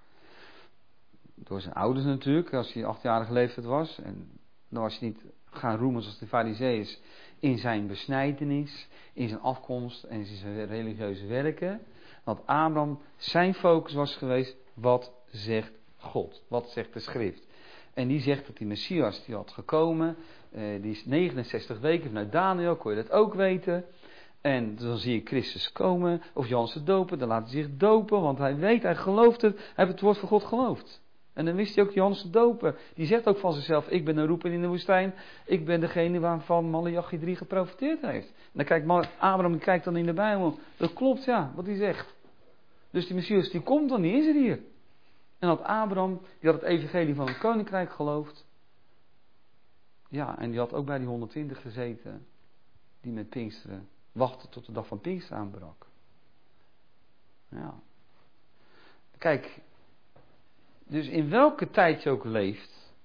Speaker 1: Door zijn ouders natuurlijk, als hij 8-jarige leeftijd was. En dan was hij niet gaan roemen zoals de Farizeeërs in zijn besnijdenis, in zijn afkomst en in zijn religieuze werken. Want Abraham, zijn focus was geweest, wat zegt God? Wat zegt de schrift? En die zegt dat die Messias die had gekomen, die is 69 weken vanuit Daniel, kon je dat ook weten. En dan zie je Christus komen, of Johannes de Doper, dan laat hij zich dopen, want hij weet, hij gelooft het, hij heeft het woord van God geloofd. En dan wist hij ook Johannes de Doper, die zegt ook van zichzelf, ik ben een roeper in de woestijn, ik ben degene waarvan Maleachi 3 geprofeteerd heeft. En dan kijkt Abraham kijkt dan in de Bijbel, dat klopt ja, wat hij zegt. Dus die Messias die komt dan, die is er hier. En had Abraham, die had het evangelie van het koninkrijk geloofd. Ja, en die had ook bij die 120 gezeten, die met Pinksteren wachten tot de dag van Pinksteren aanbrak. Ja. Kijk, dus in welke tijd je ook leeft,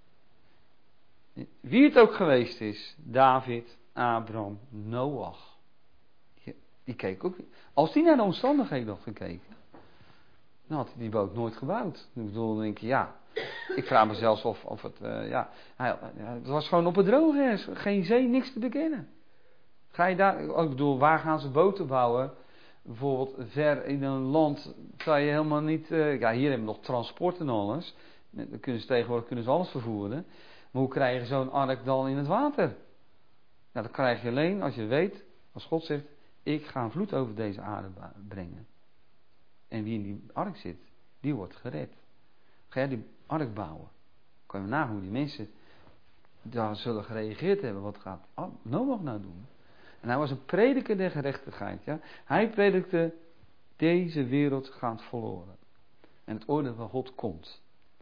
Speaker 1: wie het ook geweest is, David, Abraham, Noach, die keek ook, als die naar de omstandigheden had gekeken, dan had hij die boot nooit gebouwd. Ik bedoel, dan denk je, ja, ik vraag me zelfs of het, het was gewoon op het droge, geen zee, niks te bekennen. Ga je daar, ik bedoel, waar gaan ze boten bouwen? Bijvoorbeeld ver in een land, kan je helemaal niet, hier hebben we nog transport en alles. Dan kunnen ze alles vervoeren. Maar hoe krijg je zo'n ark dan in het water? Nou, dat krijg je alleen als je weet, als God zegt, ik ga een vloed over deze aarde brengen. En wie in die ark zit, die wordt gered. Ga jij die ark bouwen? Kan je nagaan hoe die mensen daar zullen gereageerd hebben. Wat gaat Noach nou doen? En hij was een prediker der gerechtigheid. Ja? Hij predikte, deze wereld gaat verloren. En het oordeel van God komt.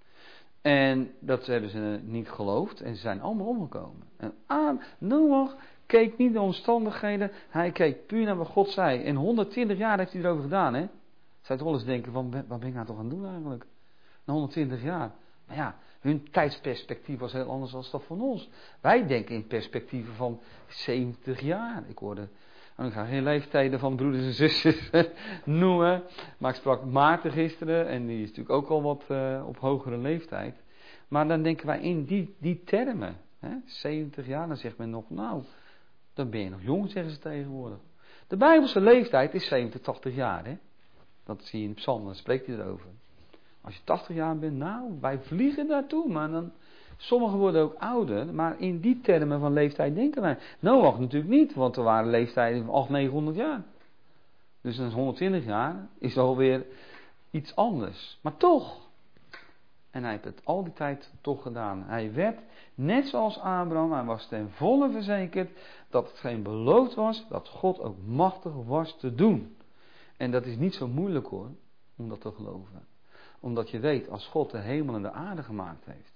Speaker 1: En dat hebben ze niet geloofd. En ze zijn allemaal omgekomen. En Noach keek niet naar omstandigheden. Hij keek puur naar wat God zei. En 120 jaar heeft hij erover gedaan. Hè? Zou je toch wel eens denken van, wat ben ik nou toch aan het doen eigenlijk? Na 120 jaar. Maar ja, hun tijdsperspectief was heel anders dan dat van ons. Wij denken in perspectieven van 70 jaar. Ik hoorde, ik ga geen leeftijden van broeders en zusters noemen. Maar ik sprak Maarten gisteren en die is natuurlijk ook al wat op hogere leeftijd. Maar dan denken wij in die termen. Hè? 70 jaar, dan zegt men nog, nou, dan ben je nog jong, zeggen ze tegenwoordig. De Bijbelse leeftijd is 70, 80 jaar. Hè? Dat zie je in de psalm, dan spreekt hij erover. Als je 80 jaar bent, nou, wij vliegen daartoe, maar dan, sommigen worden ook ouder, maar in die termen van leeftijd denken wij. Noach natuurlijk niet, want er waren leeftijden van 800, 900 jaar. Dus dan is 120 jaar, is alweer iets anders. Maar toch. En hij heeft het al die tijd toch gedaan. Hij werd, net zoals Abraham, hij was ten volle verzekerd dat hetgeen beloofd was, dat God ook machtig was te doen. En dat is niet zo moeilijk hoor, om dat te geloven. Omdat je weet, als God de hemel en de aarde gemaakt heeft.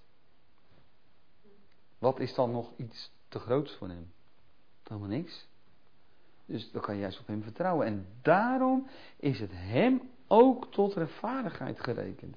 Speaker 1: Wat is dan nog iets te groots voor hem? Helemaal niks. Dus dan kan je juist op hem vertrouwen. En daarom is het hem ook tot rechtvaardigheid gerekend.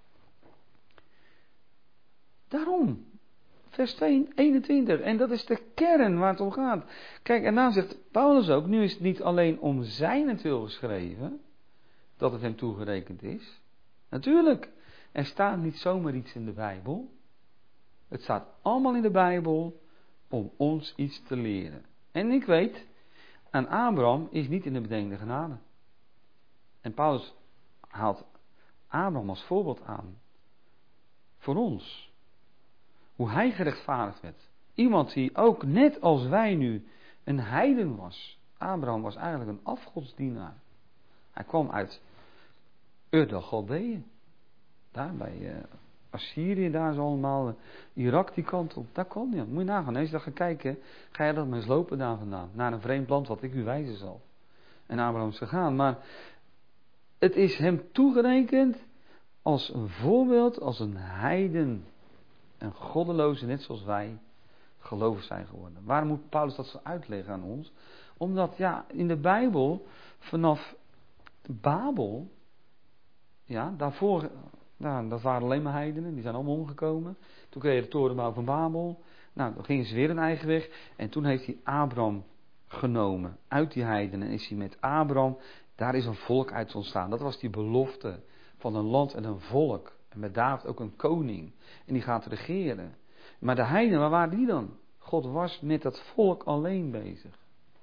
Speaker 1: Daarom. Vers 21. En dat is de kern waar het om gaat. Kijk, en dan zegt Paulus ook, nu is het niet alleen om zijnentwil geschreven, dat het hem toegerekend is. Natuurlijk, er staat niet zomaar iets in de Bijbel. Het staat allemaal in de Bijbel om ons iets te leren. En ik weet, aan Abraham is niet in de bedenkende genade. En Paulus haalt Abraham als voorbeeld aan. Voor ons. Hoe hij gerechtvaardigd werd. Iemand die ook net als wij nu een heiden was. Abraham was eigenlijk een afgodsdienaar. Hij kwam uit Ur de Galdeeën. Daar bij Assyrië, daar is allemaal Irak die kant op. Daar kwam hij. Moet je nagaan. Als je daar gaat kijken, ga je dat maar eens lopen daar vandaan. Naar een vreemd land wat ik u wijzen zal. En Abraham is gegaan. Maar het is hem toegerekend als een voorbeeld, als een heiden. Een goddeloze, net zoals wij, gelovig zijn geworden. Waarom moet Paulus dat zo uitleggen aan ons? Omdat, ja, in de Bijbel, vanaf Babel, ja, daarvoor, nou, dat waren alleen maar heidenen, die zijn allemaal omgekomen. Toen kreeg je de torenbouw van Babel. Nou, dan gingen ze weer een eigen weg. En toen heeft hij Abraham genomen uit die heidenen. En is hij met Abraham, daar is een volk uit ontstaan. Dat was die belofte van een land en een volk. En met David ook een koning. En die gaat regeren. Maar de heidenen, waar waren die dan? God was met dat volk alleen bezig.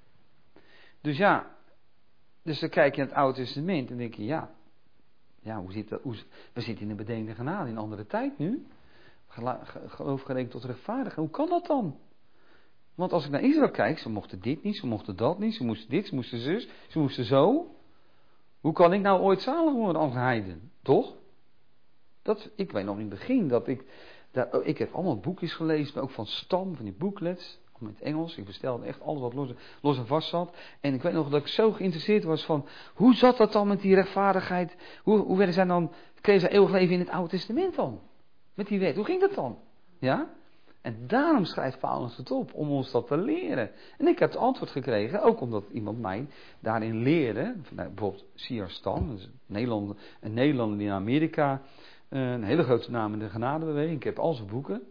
Speaker 1: Dus ja, dus dan kijk je in het Oude Testament en denk je, ja, hoe zit dat? We zitten in een bedenkende genade, in een andere tijd nu. Geloof gerekend tot rechtvaardig. Hoe kan dat dan? Want als ik naar Israël kijk, ze mochten dit niet, ze mochten dat niet, ze moesten dit, ze moesten zus, ze moesten zo. Hoe kan ik nou ooit zalig worden als heiden? Toch? Ik weet nog in het begin dat ik heb allemaal boekjes gelezen, ook van Stam, van die booklets, in het Engels. Ik bestelde echt alles wat los en vast zat. En ik weet nog dat ik zo geïnteresseerd was van, hoe zat dat dan met die rechtvaardigheid? Hoe werden zij dan, kregen zij eeuwig leven in het Oude Testament dan? Met die wet, hoe ging dat dan? Ja? En daarom schrijft Paulus het op, om ons dat te leren. En ik heb het antwoord gekregen, ook omdat iemand mij daarin leerde. Bijvoorbeeld C.R. Stam, dus een Nederlander die in Amerika, een hele grote naam in de genadebeweging. Ik heb al zijn boeken.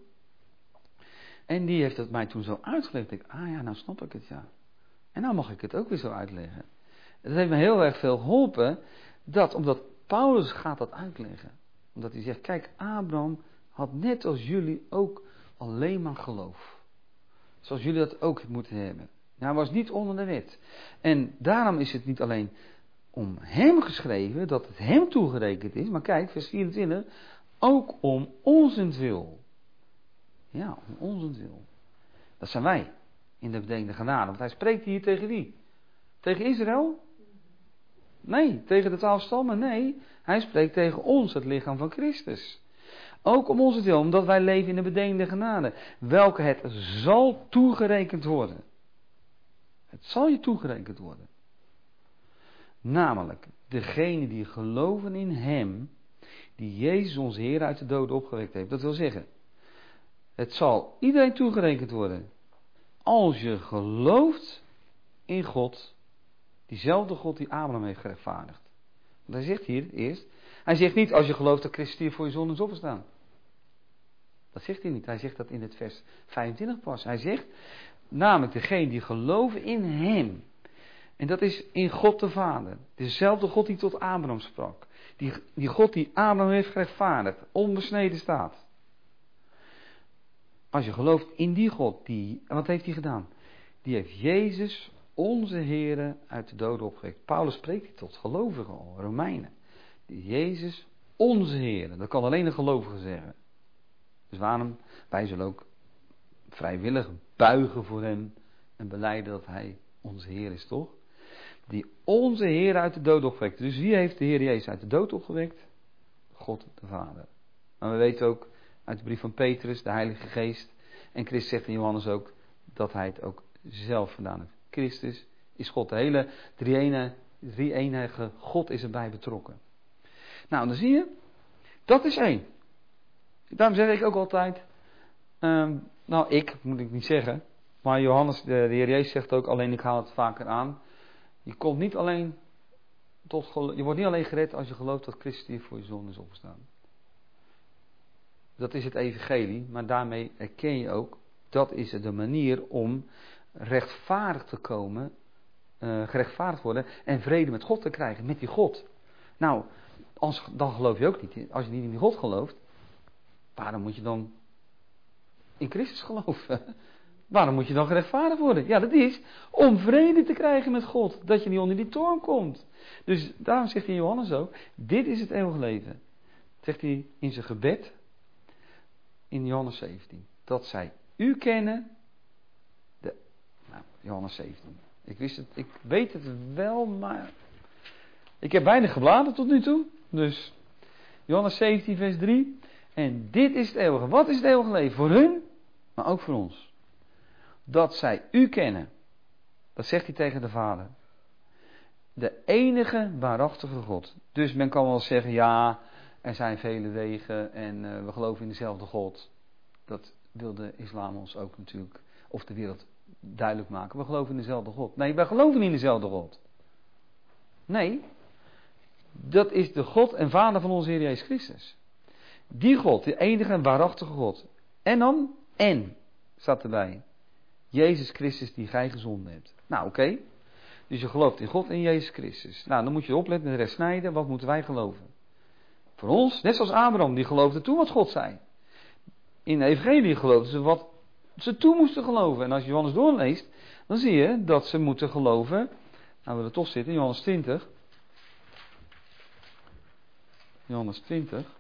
Speaker 1: En die heeft het mij toen zo uitgelegd. Ik dacht, ja, nou snap ik het, ja. En nou mag ik het ook weer zo uitleggen. Het heeft me heel erg veel geholpen, omdat Paulus gaat dat uitleggen. Omdat hij zegt, kijk, Abraham had net als jullie ook alleen maar geloof. Zoals jullie dat ook moeten hebben. Hij was niet onder de wet. En daarom is het niet alleen om hem geschreven, dat het hem toegerekend is. Maar kijk, vers 24, ook om onzentwil. Ja, om onzentwil. Dat zijn wij, in de bedenkende genade. Want hij spreekt hier tegen wie? Tegen Israël? Nee, tegen de 12 stammen? Nee, hij spreekt tegen ons, het lichaam van Christus. Ook om onzentwil, omdat wij leven in de bedenkende genade. Welke het zal toegerekend worden. Het zal je toegerekend worden. Namelijk, degene die geloven in hem, die Jezus onze Heer uit de doden opgewekt heeft. Dat wil zeggen, het zal iedereen toegerekend worden. Als je gelooft in God, diezelfde God die Abraham heeft gerechtvaardigd. hij zegt hier eerst. Hij zegt niet als je gelooft dat Christus stierf voor je zonde is opgestaan. Dat zegt hij niet. Hij zegt dat in het vers 25 pas. Hij zegt namelijk degene die geloven in hem. En dat is in God de Vader. Dezelfde God die tot Abraham sprak. Die God die Abraham heeft gerechtvaardigd. Onbesneden staat. Als je gelooft in die God. Wat heeft hij gedaan? Die heeft Jezus, onze Heere, uit de doden opgewekt. Paulus spreekt hier tot gelovigen al. Romeinen. Jezus, onze Heere. Dat kan alleen een gelovige zeggen. Dus waarom? Wij zullen ook vrijwillig buigen voor hem. En belijden dat hij onze Heer is, toch? Die onze Heer uit de dood opgewekt. Dus wie heeft de Heer Jezus uit de dood opgewekt? God de Vader. Maar we weten ook uit de brief van Petrus, de Heilige Geest. En Christus zegt in Johannes ook dat hij het ook zelf gedaan heeft. Christus is God. De hele drie-enige God is erbij betrokken. Nou, dan zie je, dat is één. Daarom zeg ik ook altijd, moet ik niet zeggen. Maar Johannes, de Heer Jezus zegt ook, alleen ik haal het vaker aan. Je wordt niet alleen gered als je gelooft dat Christus hier voor je zonde is opgestaan. Dat is het evangelie, maar daarmee erken je ook, dat is de manier om rechtvaardig te komen, gerechtvaardigd worden en vrede met God te krijgen, met die God. Nou, dan geloof je ook niet. Als je niet in die God gelooft, waarom moet je dan in Christus geloven? Waarom moet je dan gerechtvaardigd worden? Ja, dat is om vrede te krijgen met God. Dat je niet onder die toorn komt. Dus daarom zegt hij in Johannes ook, dit is het eeuwige leven. Dat zegt hij in zijn gebed in Johannes 17. Dat zij u kennen. Johannes 17. Ik weet het wel, maar ik heb weinig gebladerd tot nu toe. Dus Johannes 17 vers 3. En dit is het eeuwige. Wat is het eeuwige leven? Voor hun, maar ook voor ons. Dat zij u kennen. Dat zegt hij tegen de Vader. De enige waarachtige God. Dus men kan wel zeggen, ja, er zijn vele wegen en we geloven in dezelfde God. Dat wil de islam ons ook natuurlijk, of de wereld duidelijk maken. We geloven in dezelfde God. Nee, wij geloven niet in dezelfde God. Nee, dat is de God en Vader van onze Heer Jezus Christus. Die God, de enige en waarachtige God. En dan, staat erbij. Jezus Christus die gij gezonden hebt. Nou, oké. Dus je gelooft in God en Jezus Christus. Nou, dan moet je opletten met de recht snijden. Wat moeten wij geloven? Voor ons, net zoals Abraham, die geloofde toen wat God zei. In de evangelie geloofden ze wat ze toe moesten geloven. En als je Johannes doorleest, dan zie je dat ze moeten geloven. Nou, we er toch zitten, Johannes 20. Johannes 20.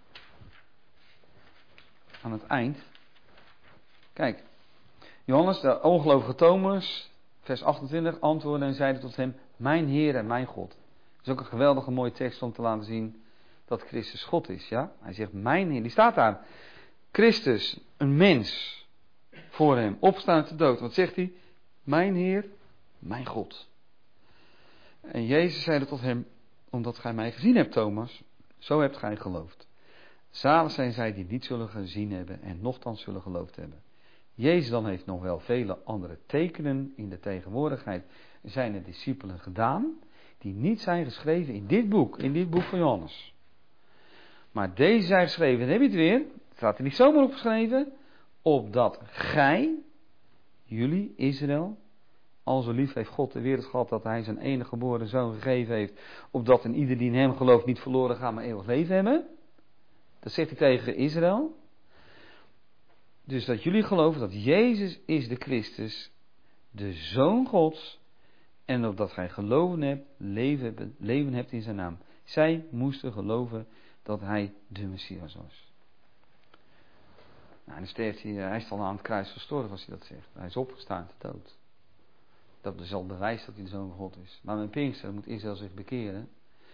Speaker 1: Aan het eind. Kijk. Johannes, de ongelovige Thomas, vers 28, antwoordde en zeide tot hem, mijn Heer en mijn God. Dat is ook een geweldige mooie tekst om te laten zien dat Christus God is, ja. Hij zegt, mijn Heer, die staat daar. Christus, een mens, voor hem, opstaan uit de dood. Wat zegt hij? Mijn Heer, mijn God. En Jezus zeide tot hem, omdat gij mij gezien hebt, Thomas, zo hebt gij geloofd. Zalig zijn zij die niet zullen gezien hebben en nochtans zullen geloofd hebben. Jezus dan heeft nog wel vele andere tekenen in de tegenwoordigheid zijn discipelen gedaan, die niet zijn geschreven in dit boek van Johannes. Maar deze zijn geschreven, dan heb je het weer, het staat er niet zomaar opgeschreven, opdat gij, jullie, Israël, al zo lief heeft God de wereld gehad dat hij zijn enige geboren zoon gegeven heeft, opdat en ieder die in hem gelooft niet verloren gaat, maar eeuwig leven hebben. Dat zegt hij tegen Israël. Dus dat jullie geloven dat Jezus is de Christus, de Zoon Gods, en opdat gij geloven hebt, leven hebt in zijn naam. Zij moesten geloven dat hij de Messias was. Nou, en dan sterft hij is al aan het kruis gestorven als hij dat zegt. Hij is opgestaan uit de dood. Dat is al bewijs dat hij de Zoon van God is. Maar met Pinkster moet Israël zich bekeren.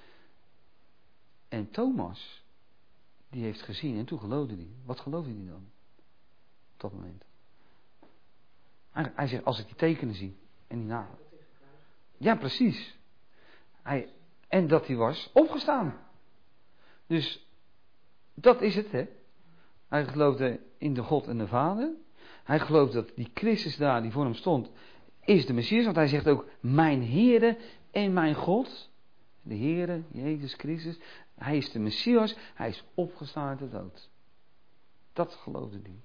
Speaker 1: En Thomas, die heeft gezien en toen geloofde hij. Wat geloofde hij dan? Op dat moment. Hij zegt, als ik die tekenen zie. En die naam. Ja, precies. En dat hij was opgestaan. Dus, dat is het, hè. Hij geloofde in de God en de Vader. Hij geloofde dat die Christus daar, die voor hem stond, is de Messias. Want hij zegt ook, mijn Heere en mijn God. de Heere, Jezus Christus, hij is de Messias, hij is opgestaan uit de dood. Dat geloofde hij.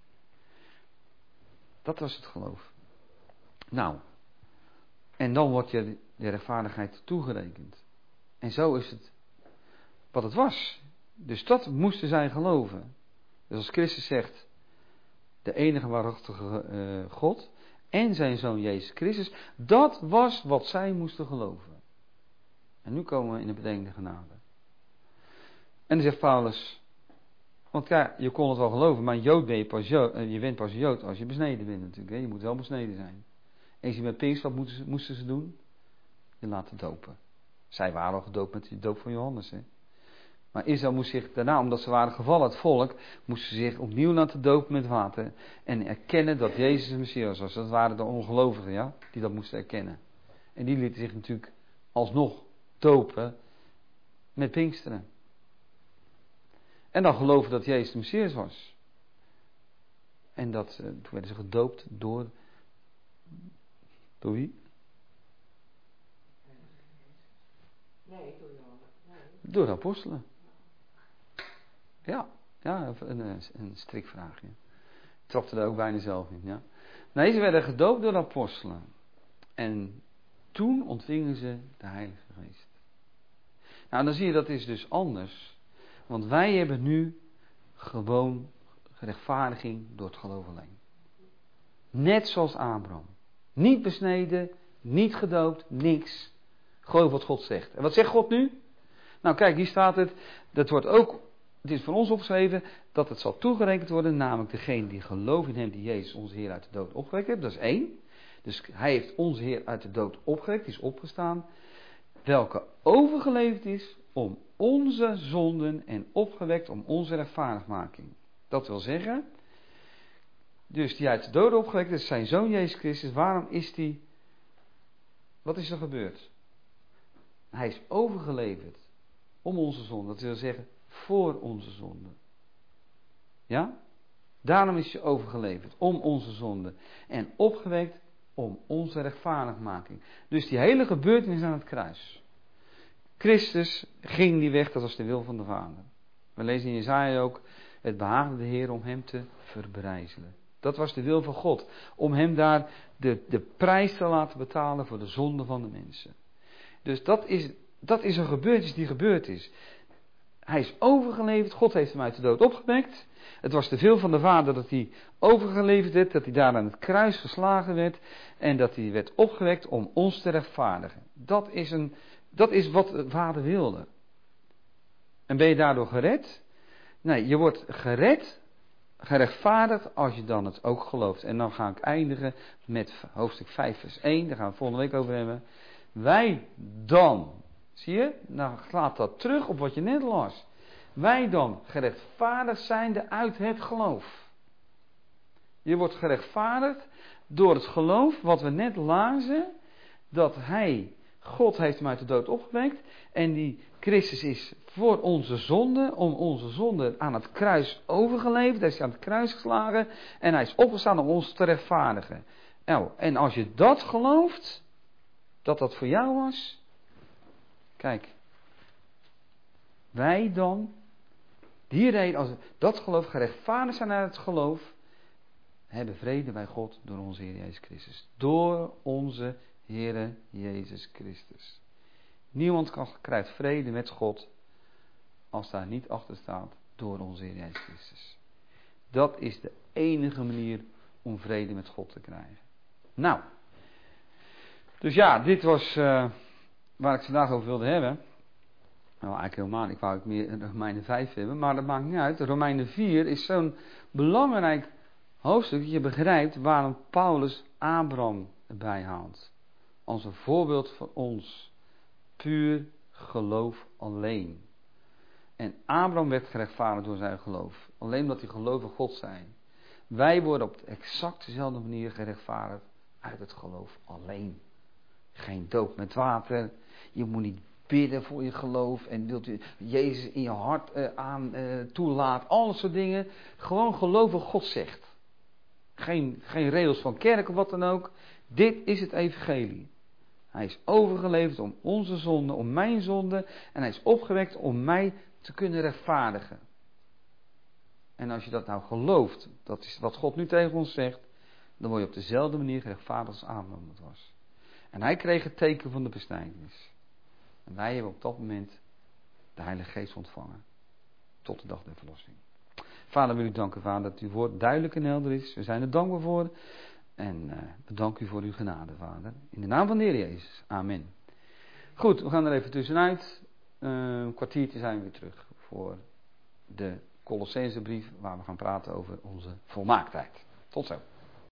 Speaker 1: Dat was het geloof. Nou, en dan wordt je de rechtvaardigheid toegerekend. En zo is het wat het was. Dus dat moesten zij geloven. Dus als Christus zegt, de enige waarachtige God en zijn Zoon Jezus Christus, dat was wat zij moesten geloven. En nu komen we in de bedenkende genade. En dan zegt Paulus, want ja, je kon het wel geloven, maar Jood ben je bent pas Jood als je besneden bent natuurlijk. Hè? Je moet wel besneden zijn. En je met Pinkster, wat moesten ze doen? Je laten dopen. Zij waren al gedoopt met de doop van Johannes. Hè? Maar Israël moest zich daarna, omdat ze waren gevallen, het volk, moesten zich opnieuw laten dopen met water. En erkennen dat Jezus de Messias was. Dat waren de ongelovigen, ja, die dat moesten erkennen. En die lieten zich natuurlijk alsnog dopen met Pinksteren. En dan geloven dat Jezus de Messias was. En dat, toen werden ze gedoopt door wie?
Speaker 2: Nee, door Johannes. Nee.
Speaker 1: Door de apostelen. Ja, een strikvraagje. Trapte er ook bijna zelf in, ja. Nee, ze werden gedoopt door de apostelen. En toen ontvingen ze de Heilige Geest. Nou, dan zie je dat is dus anders. Want wij hebben nu gewoon rechtvaardiging door het geloof alleen. Net zoals Abraham. Niet besneden, niet gedoopt, niks. Geloof wat God zegt. En wat zegt God nu? Nou kijk, hier staat het. Dat wordt ook, het is voor ons opgeschreven, dat het zal toegerekend worden, namelijk degene die gelooft in hem die Jezus onze Heer uit de dood opgewekt heeft. Dat is 1. Dus hij heeft onze Heer uit de dood opgewekt, die is opgestaan. Welke overgeleverd is om onze zonden en opgewekt om onze rechtvaardigmaking. Dat wil zeggen, dus die uit de dood opgewekt is zijn Zoon Jezus Christus. Waarom is die, wat is er gebeurd? Hij is overgeleverd om onze zonden. Dat wil zeggen, voor onze zonden. Ja? Daarom is hij overgeleverd om onze zonden. En opgewekt om onze rechtvaardigmaking. Dus die hele gebeurtenis aan het kruis. Christus ging die weg, dat was de wil van de Vader. We lezen in Jesaja ook, het behaagde de Heer om hem te verbrijzelen. Dat was de wil van God. Om hem daar de prijs te laten betalen voor de zonde van de mensen. Dus dat is een gebeurtenis die gebeurd is. Hij is overgeleverd, God heeft hem uit de dood opgewekt. Het was de wil van de Vader dat hij overgeleverd werd, dat hij daar aan het kruis geslagen werd. En dat hij werd opgewekt om ons te rechtvaardigen. Dat is wat de Vader wilde. En ben je daardoor gered? Nee, je wordt gered, gerechtvaardigd als je dan het ook gelooft. En dan ga ik eindigen met hoofdstuk 5 vers 1, daar gaan we het volgende week over hebben. Wij dan, zie je, nou slaat dat terug op wat je net las. Wij dan gerechtvaardigd zijnde uit het geloof. Je wordt gerechtvaardigd door het geloof wat we net lazen, dat God heeft hem uit de dood opgewekt en die Christus is voor onze zonde, om onze zonde aan het kruis overgeleverd. Hij is aan het kruis geslagen en hij is opgestaan om ons te rechtvaardigen. Nou, en als je dat gelooft, dat voor jou was, kijk, wij dan, die reden, als dat geloof gerechtvaardigd zijn uit het geloof, hebben vrede bij God door onze Heer Jezus Christus. Door onze Heere Jezus Christus. Niemand krijgt vrede met God als daar niet achter staat door onze Heer Jezus Christus. Dat is de enige manier om vrede met God te krijgen. Nou, dus ja, dit was waar ik vandaag over wilde hebben. Nou, eigenlijk helemaal niet. Ik wou meer Romeinen 5 hebben, maar dat maakt niet uit. Romeinen 4 is zo'n belangrijk hoofdstuk dat je begrijpt waarom Paulus Abraham erbij haalt. Als een voorbeeld voor ons. Puur geloof alleen. En Abraham werd gerechtvaardigd door zijn geloof. Alleen omdat hij gelovig God zijn. Wij worden op exact dezelfde manier gerechtvaardigd uit het geloof alleen. Geen doop met water. Je moet niet bidden voor je geloof. En wilt u Jezus in je hart toelaat. Al soort dingen. Gewoon geloven God zegt. Geen regels van kerk of wat dan ook. Dit is het evangelie. Hij is overgeleverd om onze zonde, om mijn zonde. En hij is opgewekt om mij te kunnen rechtvaardigen. En als je dat nou gelooft, dat is wat God nu tegen ons zegt, dan word je op dezelfde manier gerechtvaardigd als Abraham dat was. En hij kreeg het teken van de besnijdenis. En wij hebben op dat moment de Heilige Geest ontvangen. Tot de dag der verlossing. Vader, wil u danken, Vader, dat uw woord duidelijk en helder is. We zijn er dankbaar voor. En we danken u voor uw genade, Vader. In de naam van de Heer Jezus. Amen. Goed, we gaan er even tussenuit. Een kwartiertje zijn we weer terug voor de Colossensebrief, waar we gaan praten over onze volmaaktheid. Tot zo.